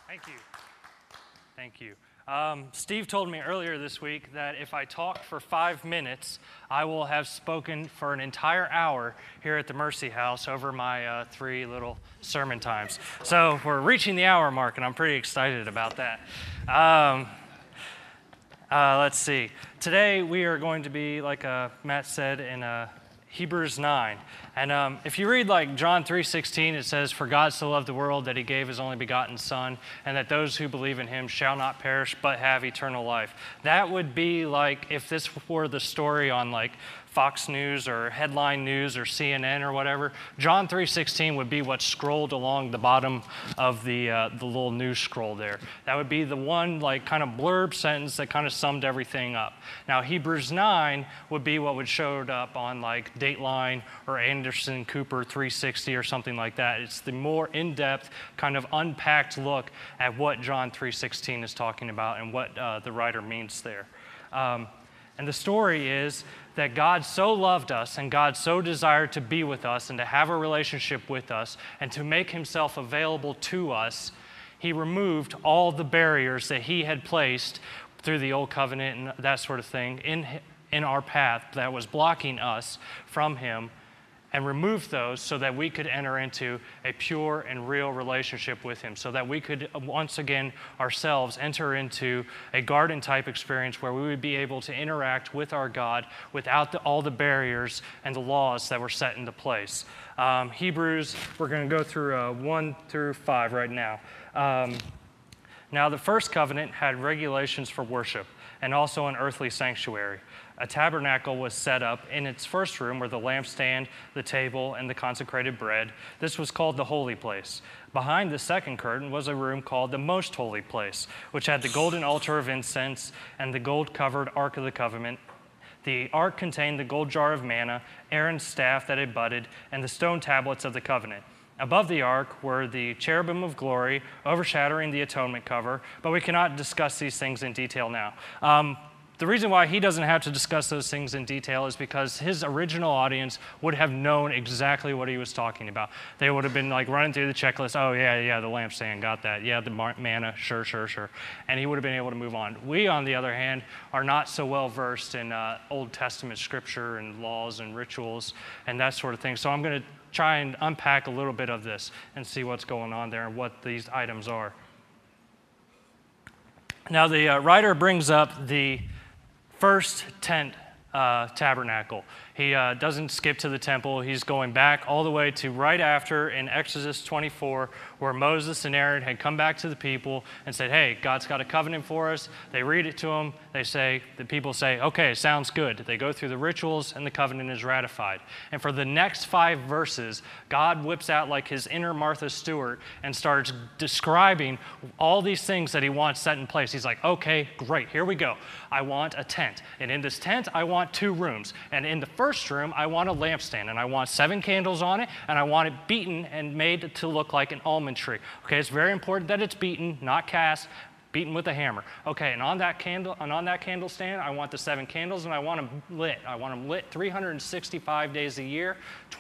Thank you. Thank you. Steve told me earlier this week that if I talk for 5 minutes, I will have spoken for an entire hour here at the Mercy House over my 3 little sermon times. So we're reaching the hour mark, and I'm pretty excited about that. Let's see. Today we are going to be, like Matt said, in Hebrews 9. And if you read like John 3:16, it says, "For God so loved the world that he gave his only begotten Son, and that those who believe in him shall not perish but have eternal life." That would be like if this were the story on like Fox News or Headline News or CNN or whatever. John 3:16 would be what's scrolled along the bottom of the little news scroll there. That would be the one like kind of blurb sentence that kind of summed everything up. Now Hebrews 9 would be what would showed up on like Dateline or Anderson Cooper 360 or something like that. It's the more in-depth kind of unpacked look at what John 3:16 is talking about and what the writer means there. And the story is that God so loved us and God so desired to be with us and to have a relationship with us and to make himself available to us, he removed all the barriers that he had placed through the old covenant and that sort of thing in our path that was blocking us from him, and removed those so that we could enter into a pure and real relationship with him, so that we could once again ourselves enter into a garden-type experience where we would be able to interact with our God without all the barriers and the laws that were set into place. Hebrews, we're going to go through 1 through 5 right now. Now the first covenant had regulations for worship and also an earthly sanctuary. A tabernacle was set up in its first room where the lampstand, the table, and the consecrated bread. This was called the holy place. Behind the second curtain was a room called the most holy place, which had the golden altar of incense and the gold-covered Ark of the Covenant. The ark contained the gold jar of manna, Aaron's staff that had budded, and the stone tablets of the covenant. Above the ark were the cherubim of glory overshadowing the atonement cover, but we cannot discuss these things in detail now. The reason why he doesn't have to discuss those things in detail is because his original audience would have known exactly what he was talking about. They would have been like running through the checklist. Oh, yeah, the lampstand, got that. Yeah, the manna, sure. And he would have been able to move on. We, on the other hand, are not so well versed in Old Testament scripture and laws and rituals and that sort of thing. So I'm going to try and unpack a little bit of this and see what's going on there and what these items are. Now, the writer brings up the first tent tabernacle. He doesn't skip to the temple. He's going back all the way to right after in Exodus 24, where Moses and Aaron had come back to the people and said, "Hey, God's got a covenant for us." They read it to them. The people say, "Okay, sounds good." They go through the rituals and the covenant is ratified. And for the next 5 verses, God whips out like his inner Martha Stewart and starts describing all these things that he wants set in place. He's like, "Okay, great, here we go. I want a tent. And in this tent, I want 2 rooms. And in the first room, I want a lampstand, and I want 7 candles on it, and I want it beaten and made to look like an almond tree." Okay, it's very important that it's beaten, not cast, beaten with a hammer. Okay, and on that candle stand, I want the 7 candles, and I want them lit. I want them lit 365 days a year,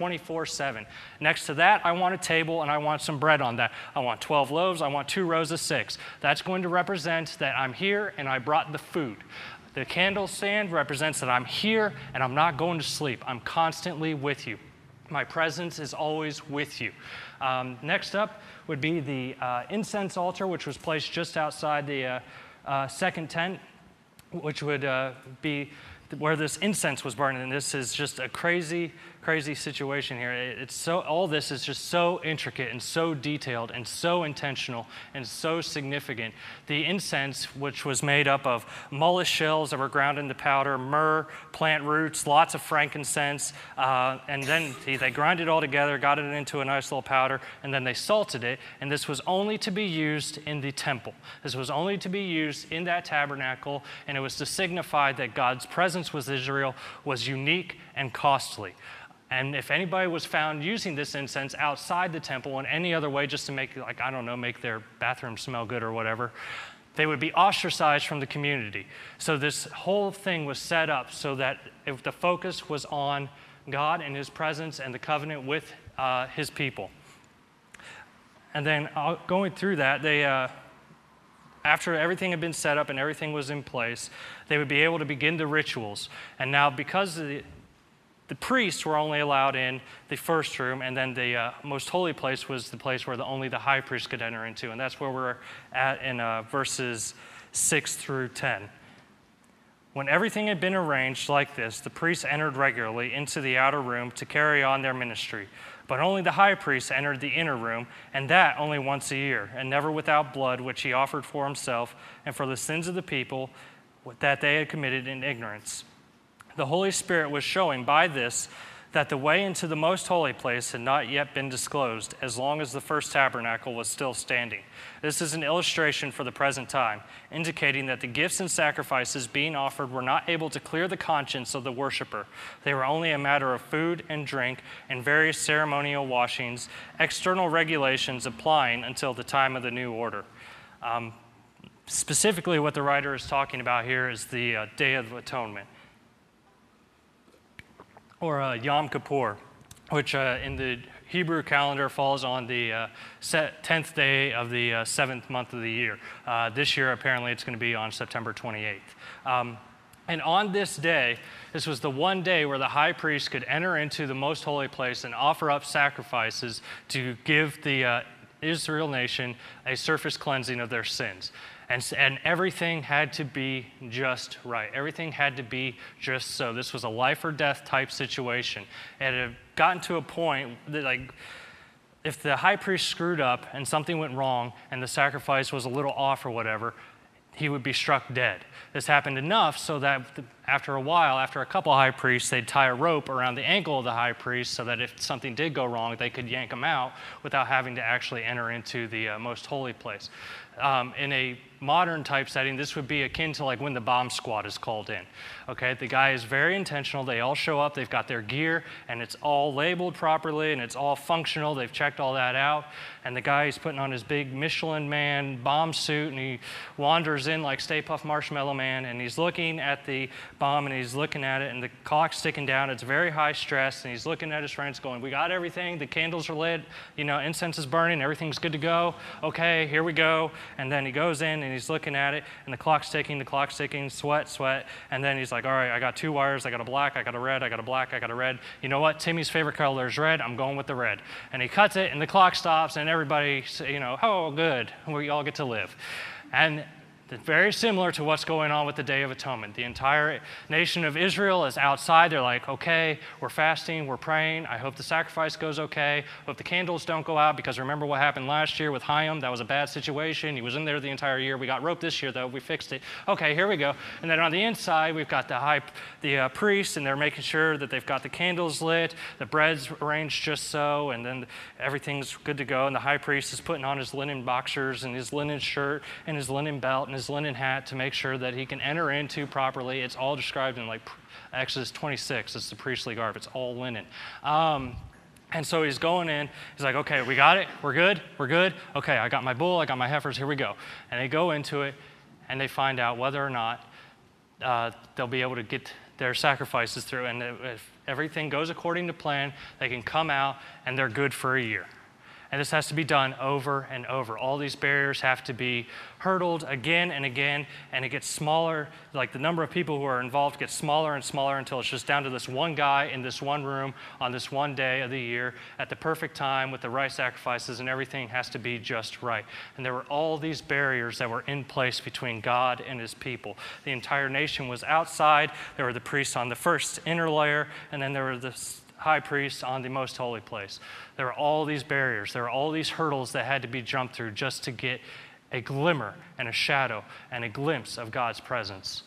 24/7. Next to that, I want a table, and I want some bread on that. I want 12 loaves. I want 2 rows of 6. That's going to represent that I'm here, and I brought the food. The candle stand represents that I'm here and I'm not going to sleep. I'm constantly with you. My presence is always with you. Next up would be the incense altar, which was placed just outside the second tent, which would be where this incense was burning. And this is just a crazy situation here. All this is just so intricate and so detailed and so intentional and so significant. The incense, which was made up of mullein shells that were ground into powder, myrrh, plant roots, lots of frankincense, and then they grind it all together, got it into a nice little powder, and then they salted it. And this was only to be used in the temple. This was only to be used in that tabernacle, and it was to signify that God's presence with Israel was unique and costly. And if anybody was found using this incense outside the temple in any other way, just to make, make their bathroom smell good or whatever, they would be ostracized from the community. So this whole thing was set up so that if the focus was on God and his presence and the covenant with his people. And then going through that, they after everything had been set up and everything was in place, they would be able to begin the rituals. And now, because the priests were only allowed in the first room, and then the most holy place was the place where only the high priest could enter into. And that's where we're at in verses 6 through 10. When everything had been arranged like this, the priests entered regularly into the outer room to carry on their ministry. But only the high priest entered the inner room, and that only once a year, and never without blood, which he offered for himself and for the sins of the people that they had committed in ignorance. The Holy Spirit was showing by this that the way into the most holy place had not yet been disclosed, as long as the first tabernacle was still standing. This is an illustration for the present time, indicating that the gifts and sacrifices being offered were not able to clear the conscience of the worshiper. They were only a matter of food and drink and various ceremonial washings, external regulations applying until the time of the new order. Specifically, what the writer is talking about here is the Day of Atonement, or Yom Kippur, which in the Hebrew calendar falls on the 10th day of the 7th month of the year. This year, apparently, it's going to be on September 28th. And on this day, this was the one day where the high priest could enter into the most holy place and offer up sacrifices to give the Israel nation a surface cleansing of their sins. And everything had to be just right. Everything had to be just so. This was a life or death type situation. And it had gotten to a point that, like, if the high priest screwed up and something went wrong and the sacrifice was a little off or whatever, he would be struck dead. This happened enough so that after a while, after a couple high priests, they'd tie a rope around the ankle of the high priest so that if something did go wrong, they could yank him out without having to actually enter into the most holy place. In a modern type setting, this would be akin to like when the bomb squad is called in. Okay, the guy is very intentional. They all show up, they've got their gear, and it's all labeled properly, and it's all functional. They've checked all that out. And the guy is putting on his big Michelin Man bomb suit, and he wanders in like Stay Puft Marshmallow Man, and he's looking at the bomb, and he's looking at it, and the clock's ticking down. It's very high stress, and he's looking at his friends going, we got everything. The candles are lit. You know, incense is burning. Everything's good to go. Okay, here we go. And then he goes in, and he's looking at it, and the clock's ticking, sweat. And then he's like, all right, I got 2 wires. I got a black, I got a red, I got a black, I got a red. You know what? Timmy's favorite color is red. I'm going with the red. And he cuts it, and the clock stops, and everybody, oh, good. We all get to live. And very similar to what's going on with the Day of Atonement. The entire nation of Israel is outside. They're like, okay, we're fasting, we're praying. I hope the sacrifice goes okay. Hope the candles don't go out, because remember what happened last year with Chaim? That was a bad situation. He was in there the entire year. We got roped this year, though. We fixed it. Okay, here we go. And then on the inside, we've got the priests, and they're making sure that they've got the candles lit, the bread's arranged just so, and then everything's good to go. And the high priest is putting on his linen boxers and his linen shirt and his linen belt and his linen hat to make sure that he can enter into properly. It's all described in like Exodus 26. It's the priestly garb. It's all linen. And so he's going in. He's like, okay, we got it. We're good. Okay, I got my bull. I got my heifers. Here we go. And they go into it, and they find out whether or not they'll be able to get their sacrifices through. And if everything goes according to plan, they can come out, and they're good for a year. And this has to be done over and over. All these barriers have to be hurdled again and again, and it gets smaller. Like the number of people who are involved gets smaller and smaller until it's just down to this one guy in this one room on this one day of the year at the perfect time with the right sacrifices, and everything has to be just right. And there were all these barriers that were in place between God and his people. The entire nation was outside. There were the priests on the first inner layer, and then there were the high priest on the most holy place. There were all these barriers. There were all these hurdles that had to be jumped through just to get a glimmer and a shadow and a glimpse of God's presence.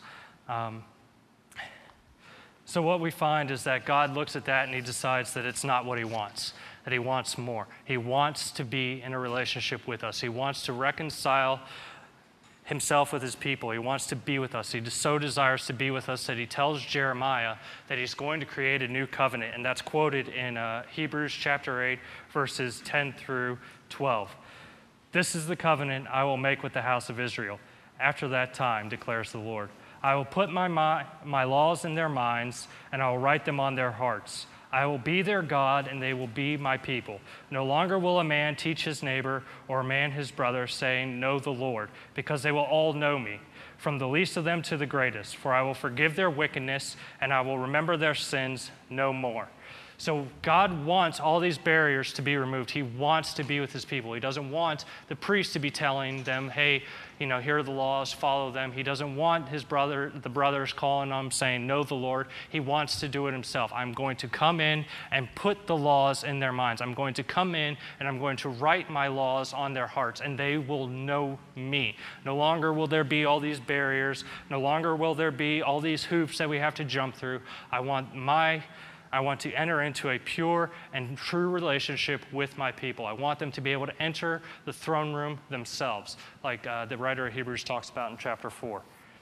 So what we find is that God looks at that and he decides that it's not what he wants, that he wants more. He wants to be in a relationship with us. He wants to reconcile himself with his people. He wants to be with us. He so desires to be with us that he tells Jeremiah that he's going to create a new covenant, and that's quoted in Hebrews chapter 8, verses 10 through 12. This is the covenant I will make with the house of Israel after that time, declares the Lord. I will put my laws in their minds, and I will write them on their hearts. I will be their God, and they will be my people. No longer will a man teach his neighbor or a man his brother, saying, 'Know the Lord,' because they will all know me, from the least of them to the greatest. For I will forgive their wickedness, and I will remember their sins no more." So God wants all these barriers to be removed. He wants to be with his people. He doesn't want the priest to be telling them, "Hey, here are the laws, follow them." He doesn't want the brothers calling them saying, "Know the Lord." He wants to do it himself. I'm going to come in and put the laws in their minds. I'm going to come in and I'm going to write my laws on their hearts, and they will know me. No longer will there be all these barriers. No longer will there be all these hoops that we have to jump through. I want to enter into a pure and true relationship with my people. I want them to be able to enter the throne room themselves, like the writer of Hebrews talks about in chapter 4.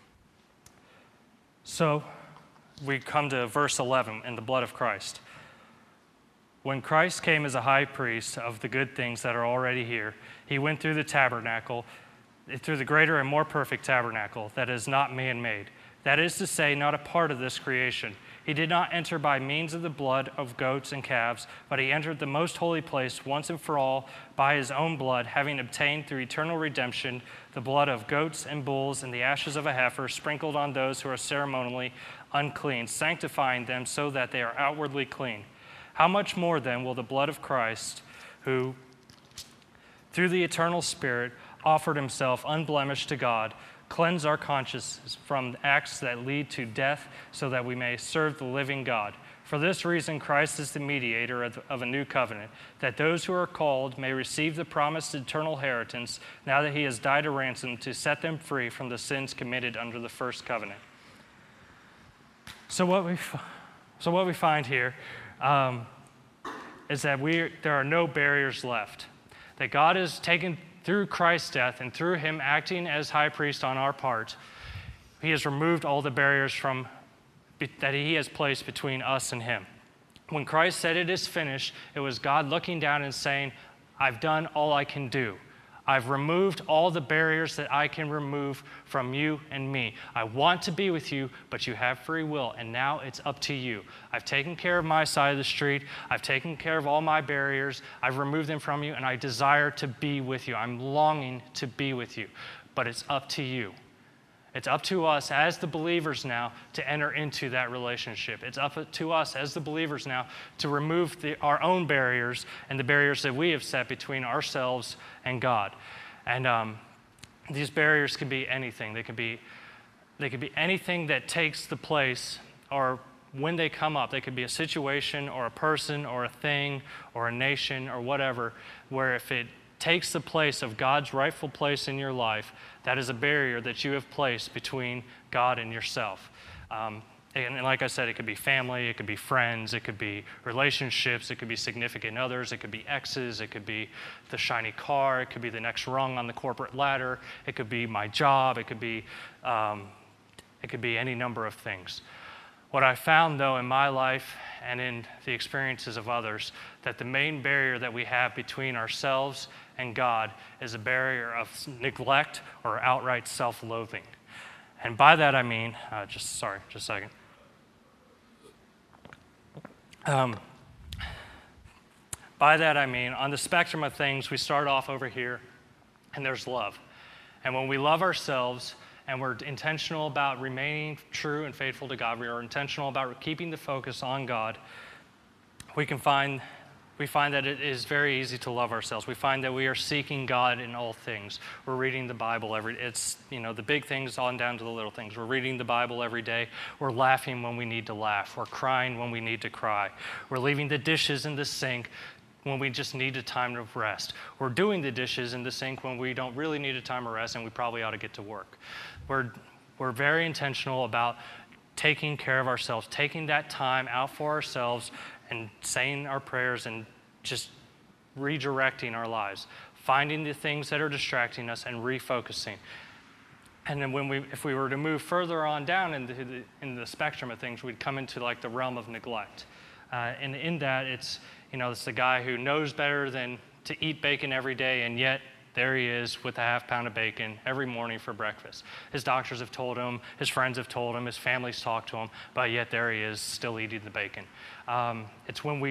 So we come to verse 11, in the blood of Christ. When Christ came as a high priest of the good things that are already here, he went through the tabernacle, through the greater and more perfect tabernacle that is not man-made. That is to say, not a part of this creation. He did not enter by means of the blood of goats and calves, but he entered the most holy place once and for all by his own blood, having obtained through eternal redemption the blood of goats and bulls and the ashes of a heifer sprinkled on those who are ceremonially unclean, sanctifying them so that they are outwardly clean. How much more then will the blood of Christ, who through the eternal Spirit offered himself unblemished to God, cleanse our consciences from acts that lead to death so that we may serve the living God. For this reason, Christ is the mediator of a new covenant, that those who are called may receive the promised eternal inheritance now that he has died a ransom to set them free from the sins committed under the first covenant. So what we find here is that there are no barriers left, that God has taken through Christ's death and through him acting as high priest on our part, he has removed all the barriers that he has placed between us and him. When Christ said it is finished, it was God looking down and saying, "I've done all I can do. I've removed all the barriers that I can remove from you and me. I want to be with you, but you have free will, and now it's up to you. I've taken care of my side of the street. I've taken care of all my barriers. I've removed them from you, and I desire to be with you. I'm longing to be with you, but it's up to you. It's up to us as the believers now to enter into that relationship. It's up to us as the believers now to remove our own barriers and the barriers that we have set between ourselves and God. And these barriers can be anything. They could be anything that takes the place, or when they come up, they could be a situation or a person or a thing or a nation or whatever, where if it takes the place of God's rightful place in your life, that is a barrier that you have placed between God and yourself. And like I said, it could be family, it could be friends, it could be relationships, it could be significant others, it could be exes, it could be the shiny car, it could be the next rung on the corporate ladder, it could be my job, it could be any number of things. What I found, though, in my life and in the experiences of others, that the main barrier that we have between ourselves and God is a barrier of neglect or outright self-loathing. And by that I mean, just a second. By that I mean, on the spectrum of things, we start off over here, and there's love. And when we love ourselves, and we're intentional about remaining true and faithful to God, we are intentional about keeping the focus on God, we find that it is very easy to love ourselves. We find that we are seeking God in all things. We're reading the Bible it's the big things on down to the little things. We're reading the Bible every day. We're laughing when we need to laugh. We're crying when we need to cry. We're leaving the dishes in the sink when we just need a time of rest. We're doing the dishes in the sink when we don't really need a time of rest and we probably ought to get to work. We're very intentional about taking care of ourselves, taking that time out for ourselves and saying our prayers and just redirecting our lives, finding the things that are distracting us and refocusing. And then if we were to move further on down in the spectrum of things, we'd come into like the realm of neglect. And in that, it's the guy who knows better than to eat bacon every day and yet there he is with a half pound of bacon every morning for breakfast. His doctors have told him, his friends have told him, his family's talked to him, but yet there he is still eating the bacon. It's when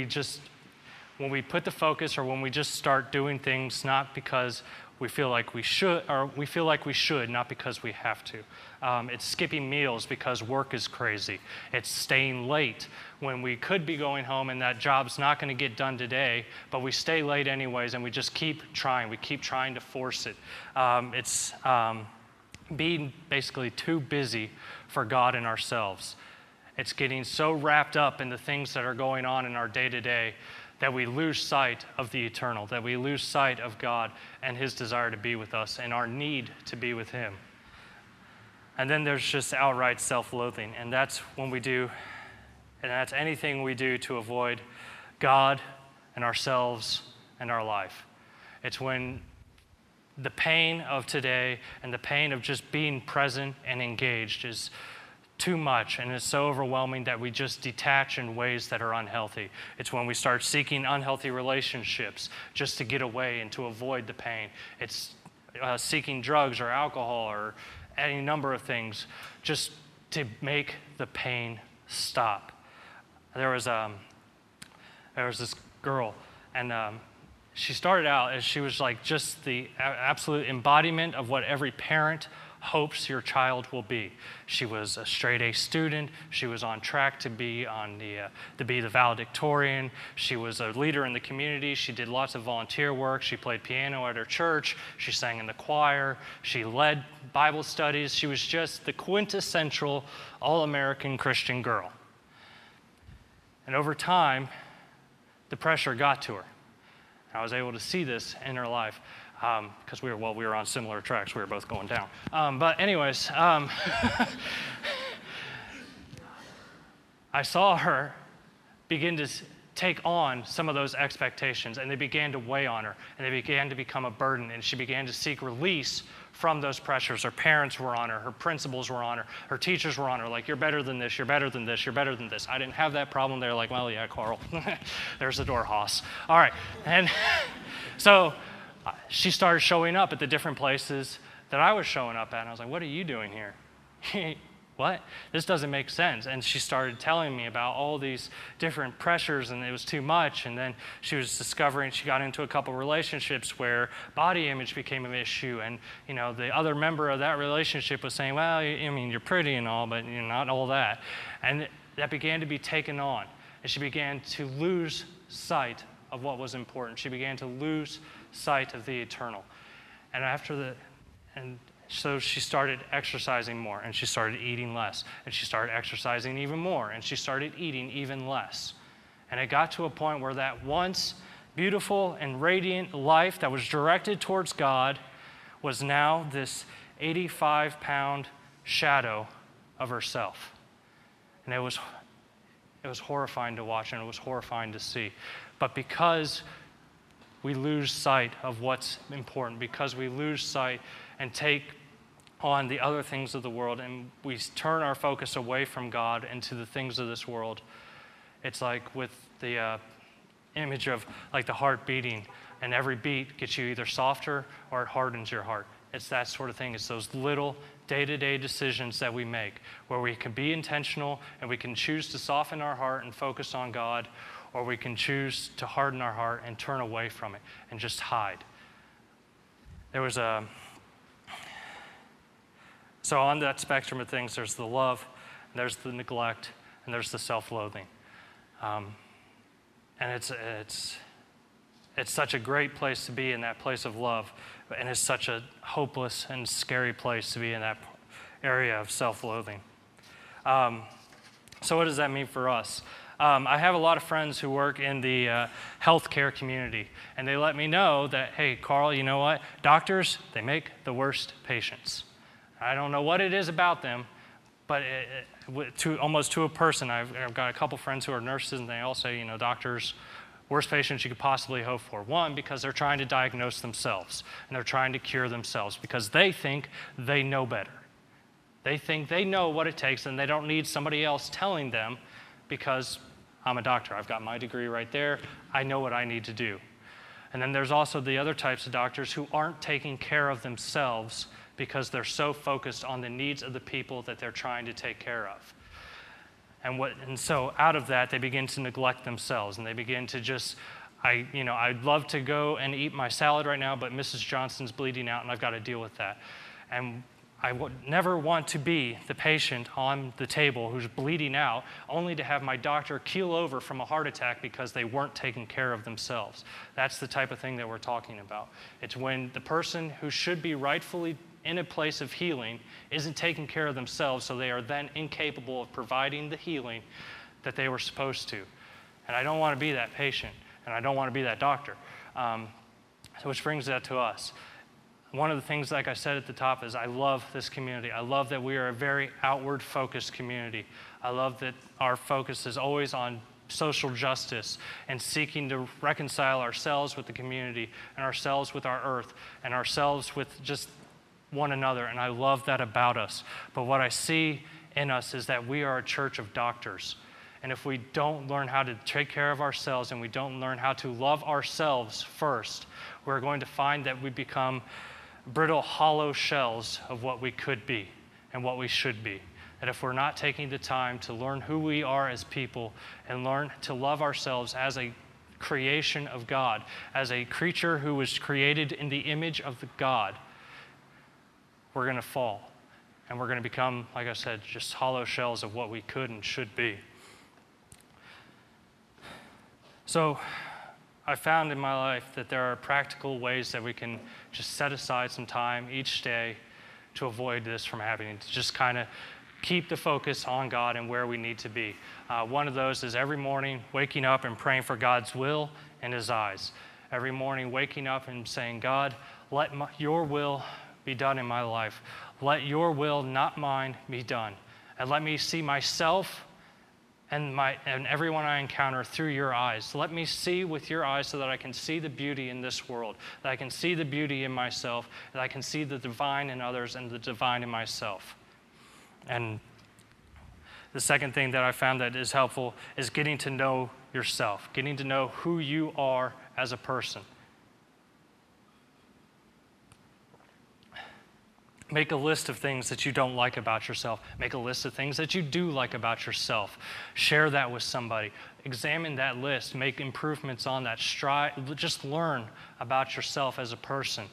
we put the focus, or when we just start doing things not because we feel like we should, not because we have to. It's skipping meals because work is crazy. It's staying late when we could be going home and that job's not going to get done today, but we stay late anyways, and we just keep trying. We keep trying to force it. It's being basically too busy for God and ourselves. It's getting so wrapped up in the things that are going on in our day-to-day that we lose sight of the eternal, that we lose sight of God and his desire to be with us and our need to be with him. And then there's just outright self-loathing, and that's when we do, and that's anything we do to avoid God and ourselves and our life. It's when the pain of today and the pain of just being present and engaged is too much, and it's so overwhelming that we just detach in ways that are unhealthy. It's when we start seeking unhealthy relationships just to get away and to avoid the pain. It's seeking drugs or alcohol or any number of things just to make the pain stop. There was this girl, and she started out as she was like just the absolute embodiment of what every parent hopes your child will be. She was a straight A student. She was on track to be the valedictorian. She was a leader in the community. She did lots of volunteer work. She played piano at her church. She sang in the choir. She led Bible studies. She was just the quintessential all-American Christian girl. And over time, the pressure got to her. I was able to see this in her life. Because we were on similar tracks. We were both going down. But anyways, I saw her begin to take on some of those expectations, and they began to weigh on her, and they began to become a burden, and she began to seek release from those pressures. Her parents were on her. Her principals were on her. Her teachers were on her, like, you're better than this, you're better than this, you're better than this. I didn't have that problem. They were like, well, yeah, Carl. There's the door, Haas. All right. And so she started showing up at the different places that I was showing up at. And I was like, what are you doing here? What? This doesn't make sense. And she started telling me about all these different pressures, and it was too much. And then she was discovering, she got into a couple relationships where body image became an issue. And, the other member of that relationship was saying, well, you're pretty and all, but you're not all that. And that began to be taken on. And she began to lose sight of what was important. She began to lose sight of the eternal. And so she started exercising more, and she started eating less, and she started exercising even more, and she started eating even less. And it got to a point where that once beautiful and radiant life that was directed towards God was now this 85-pound shadow of herself. And it was horrifying to watch, and it was horrifying to see. But because we lose sight of what's important, because we lose sight and take on the other things of the world, and we turn our focus away from God into the things of this world. It's like with the image of like the heart beating, and every beat gets you either softer or it hardens your heart. It's that sort of thing. It's those little day-to-day decisions that we make where we can be intentional and we can choose to soften our heart and focus on God, or we can choose to harden our heart and turn away from it and just hide. So on that spectrum of things, there's the love, there's the neglect, and there's the self-loathing. And it's such a great place to be in that place of love, and it's such a hopeless and scary place to be in that area of self-loathing. So what does that mean for us? I have a lot of friends who work in the healthcare community, and they let me know that, hey, Carl, you know what? Doctors, they make the worst patients. I don't know what it is about them, but almost to a person, I've got a couple friends who are nurses, and they all say, doctors, worst patients you could possibly hope for. One, because they're trying to diagnose themselves, and they're trying to cure themselves because they think they know better. They think they know what it takes, and they don't need somebody else telling them because I'm a doctor. I've got my degree right there. I know what I need to do. And then there's also the other types of doctors who aren't taking care of themselves because they're so focused on the needs of the people that they're trying to take care of. And so out of that, they begin to neglect themselves, and they begin to just, I'd love to go and eat my salad right now, but Mrs. Johnson's bleeding out, and I've got to deal with that. And I would never want to be the patient on the table who's bleeding out, only to have my doctor keel over from a heart attack because they weren't taking care of themselves. That's the type of thing that we're talking about. It's when the person who should be rightfully in a place of healing isn't taking care of themselves, so they are then incapable of providing the healing that they were supposed to. And I don't want to be that patient, and I don't want to be that doctor. Which brings that to us. One of the things, like I said at the top, is I love this community. I love that we are a very outward-focused community. I love that our focus is always on social justice and seeking to reconcile ourselves with the community and ourselves with our earth and ourselves with just one another, and I love that about us. But what I see in us is that we are a church of doctors. And if we don't learn how to take care of ourselves and we don't learn how to love ourselves first, we're going to find that we become brittle, hollow shells of what we could be and what we should be. That if we're not taking the time to learn who we are as people and learn to love ourselves as a creation of God, as a creature who was created in the image of the God, we're going to fall. And we're going to become, like I said, just hollow shells of what we could and should be. So I found in my life that there are practical ways that we can just set aside some time each day to avoid this from happening, to just kind of keep the focus on God and where we need to be. One of those is every morning waking up and praying for God's will and His eyes. Every morning waking up and saying, God, let your will be done in my life. Let your will, not mine, be done. And let me see myself and everyone I encounter through your eyes. Let me see with your eyes so that I can see the beauty in this world, that I can see the beauty in myself, that I can see the divine in others and the divine in myself. And the second thing that I found that is helpful is getting to know yourself, getting to know who you are as a person. Make a list of things that you don't like about yourself. Make a list of things that you do like about yourself. Share that with somebody. Examine that list. Make improvements on that. Just learn about yourself as a person.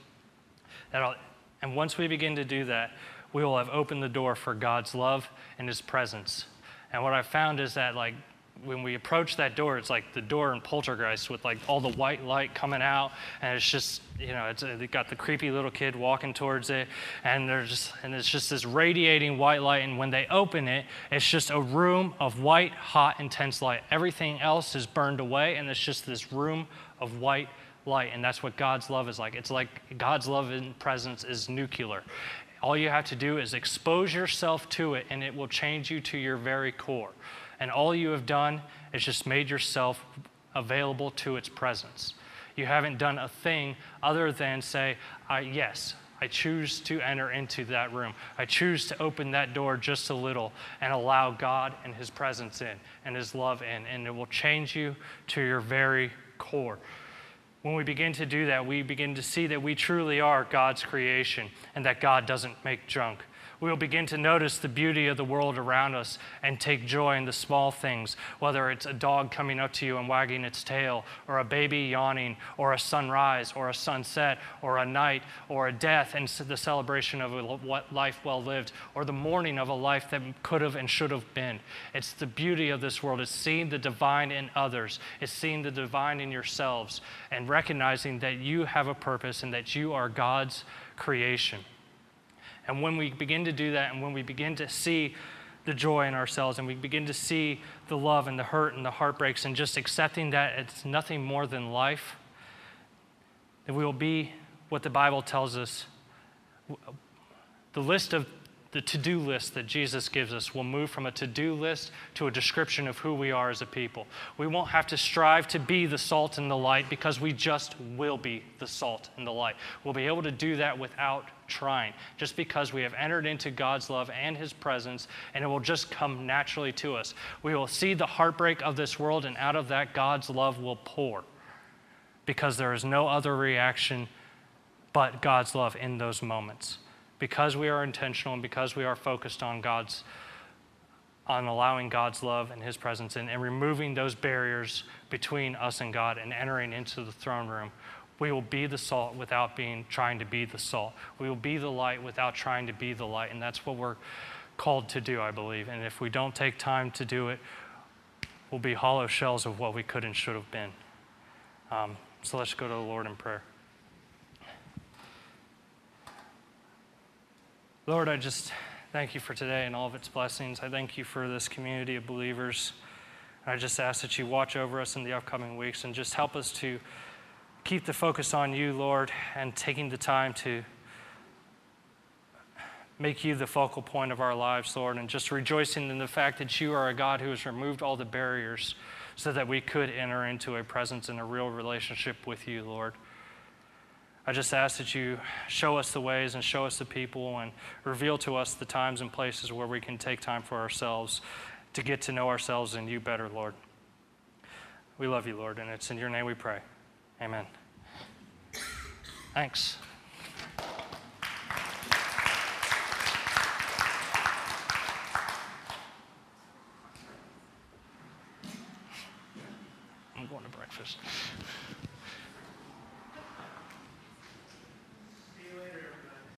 And once we begin to do that, we will have opened the door for God's love and His presence. And what I found is that, like, when we approach that door, it's like the door in Poltergeist with like all the white light coming out, and it's just, they got the creepy little kid walking towards it, and it's just this radiating white light, and when they open it, it's just a room of white, hot, intense light. Everything else is burned away, and it's just this room of white light, and that's what God's love is like. It's like God's love and presence is nuclear. All you have to do is expose yourself to it, and it will change you to your very core. And all you have done is just made yourself available to its presence. You haven't done a thing other than say, yes, I choose to enter into that room. I choose to open that door just a little and allow God and His presence in and His love in, and it will change you to your very core. When we begin to do that, we begin to see that we truly are God's creation and that God doesn't make junk. We will begin to notice the beauty of the world around us and take joy in the small things, whether it's a dog coming up to you and wagging its tail, or a baby yawning, or a sunrise, or a sunset, or a night, or a death and the celebration of a life well lived, or the mourning of a life that could have and should have been. It's the beauty of this world. It's seeing the divine in others. It's seeing the divine in yourselves and recognizing that you have a purpose and that you are God's creation. And when we begin to do that, and when we begin to see the joy in ourselves, and we begin to see the love and the hurt and the heartbreaks, and just accepting that it's nothing more than life, then we will be what the Bible tells us. The to-do list that Jesus gives us will move from a to-do list to a description of who we are as a people. We won't have to strive to be the salt and the light, because we just will be the salt and the light. We'll be able to do that without trying, just because we have entered into God's love and His presence, and it will just come naturally to us. We will see the heartbreak of this world, and out of that, God's love will pour. because there is no other reaction but God's love in those moments. Because we are intentional and because we are focused on allowing God's love and his presence in and removing those barriers between us and God and entering into the throne room, we will be the salt without trying to be the salt. We will be the light without trying to be the light, and that's what we're called to do, I believe. And if we don't take time to do it, we'll be hollow shells of what we could and should have been. So let's go to the Lord in prayer. Lord, I just thank you for today and all of its blessings. I thank you for this community of believers. I just ask that you watch over us in the upcoming weeks and just help us to keep the focus on you, Lord, and taking the time to make you the focal point of our lives, Lord, and just rejoicing in the fact that you are a God who has removed all the barriers so that we could enter into a presence and a real relationship with you, Lord. I just ask that you show us the ways and show us the people and reveal to us the times and places where we can take time for ourselves to get to know ourselves and you better, Lord. We love you, Lord, and it's in your name we pray. Amen. Thanks. I'm going to breakfast.